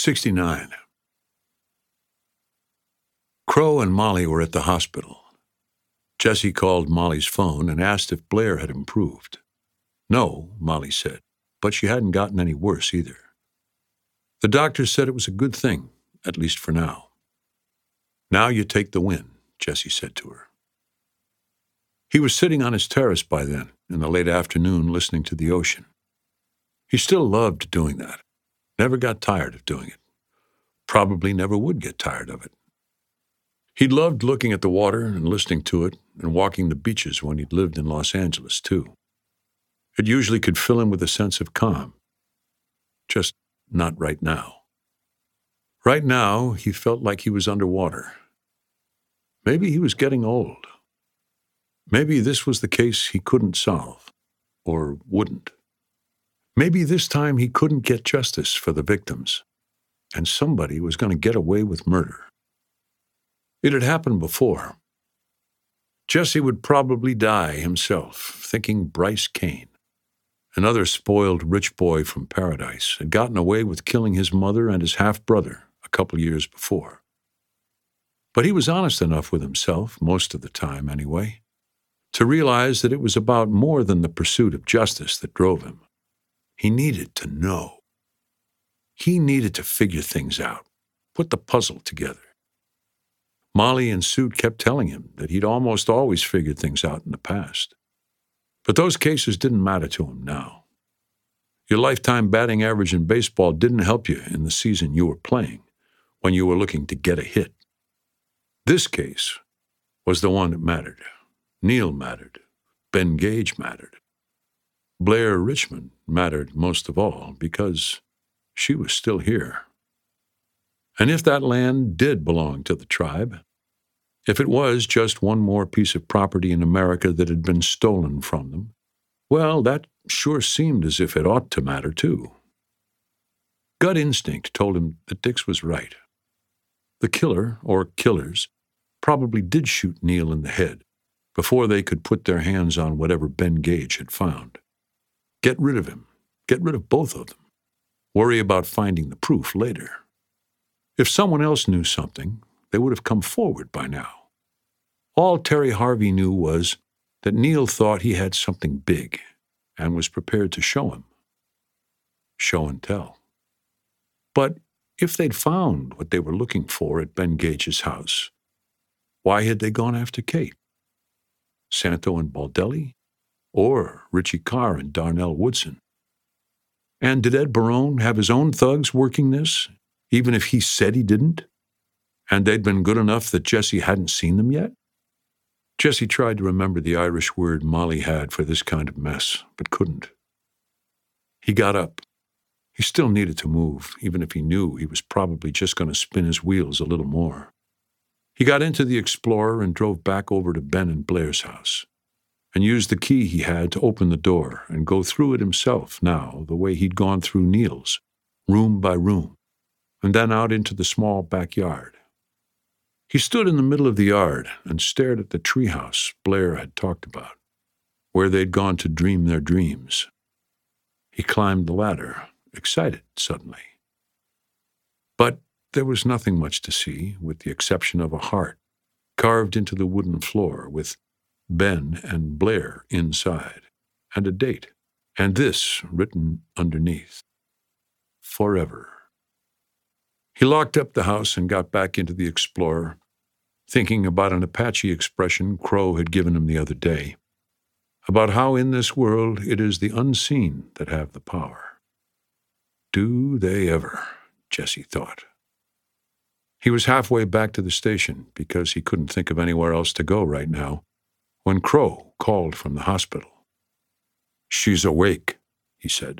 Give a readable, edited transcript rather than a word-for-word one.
69. Crow and Molly were at the hospital. Jesse called Molly's phone and asked if Blair had improved. No, Molly said, but she hadn't gotten any worse either. The doctor said it was a good thing, at least for now. Now you take the win, Jesse said to her. He was sitting on his terrace by then, in the late afternoon, listening to the ocean. He still loved doing that. Never got tired of doing it. Probably never would get tired of it. He loved looking at the water and listening to it and walking the beaches when he'd lived in Los Angeles, too. It usually could fill him with a sense of calm. Just not right now. Right now, he felt like he was underwater. Maybe he was getting old. Maybe this was the case he couldn't solve, or wouldn't. Maybe this time he couldn't get justice for the victims, and somebody was going to get away with murder. It had happened before. Jesse would probably die himself, thinking Bryce Kane, another spoiled rich boy from paradise, had gotten away with killing his mother and his half-brother a couple years before. But he was honest enough with himself, most of the time anyway, to realize that it was about more than the pursuit of justice that drove him. He needed to know. He needed to figure things out, put the puzzle together. Molly and Suit kept telling him that he'd almost always figured things out in the past. But those cases didn't matter to him now. Your lifetime batting average in baseball didn't help you in the season you were playing, when you were looking to get a hit. This case was the one that mattered. Neil mattered. Ben Gage mattered. Blair Richmond mattered most of all because she was still here. And if that land did belong to the tribe, if it was just one more piece of property in America that had been stolen from them, well, that sure seemed as if it ought to matter too. Gut instinct told him that Dix was right. The killer, or killers, probably did shoot Neil in the head before they could put their hands on whatever Ben Gage had found. Get rid of him. Get rid of both of them. Worry about finding the proof later. If someone else knew something, they would have come forward by now. All Terry Harvey knew was that Neil thought he had something big and was prepared to show him. Show and tell. But if they'd found what they were looking for at Ben Gage's house, why had they gone after Kate? Santo and Baldelli? Or Richie Carr and Darnell Woodson? And did Ed Barone have his own thugs working this, even if he said he didn't? And they'd been good enough that Jesse hadn't seen them yet? Jesse tried to remember the Irish word Molly had for this kind of mess, but couldn't. He got up. He still needed to move, even if he knew he was probably just going to spin his wheels a little more. He got into the Explorer and drove back over to Ben and Blair's house, and used the key he had to open the door and go through it himself now, the way he'd gone through Neil's, room by room, and then out into the small backyard. He stood in the middle of the yard and stared at the treehouse Blair had talked about, where they'd gone to dream their dreams. He climbed the ladder, excited suddenly. But there was nothing much to see, with the exception of a heart carved into the wooden floor with Ben and Blair inside, and a date, and this written underneath: forever. He locked up the house and got back into the Explorer, thinking about an Apache expression Crow had given him the other day, about how in this world it is the unseen that have the power. Do they ever, Jesse thought. He was halfway back to the station because he couldn't think of anywhere else to go right now, when Crow called from the hospital. "She's awake," he said.